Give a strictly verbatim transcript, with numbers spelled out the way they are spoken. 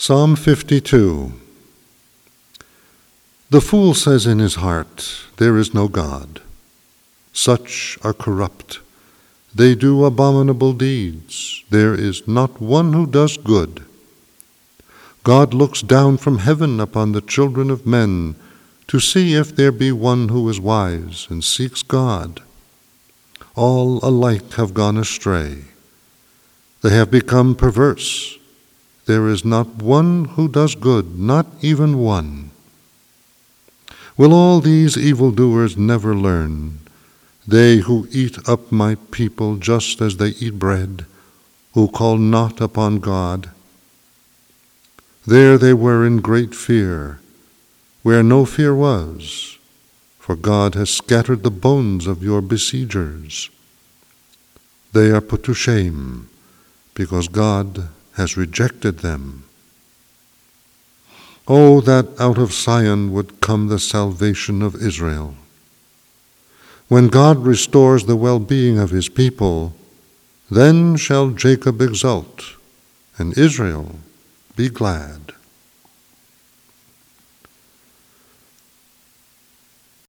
Psalm fifty-two. The fool says in his heart, "There is no God." Such are corrupt. They do abominable deeds. There is not one who does good. God looks down from heaven upon the children of men to see if there be one who is wise and seeks God. All alike have gone astray. They have become perverse. There is not one who does good, not even one. Will all these evildoers never learn? They who eat up my people just as they eat bread, who call not upon God. There they were in great fear, where no fear was, for God has scattered the bones of your besiegers. They are put to shame, because God has rejected them. Oh, that out of Zion would come the salvation of Israel. When God restores the well-being of his people, then shall Jacob exult, and Israel be glad.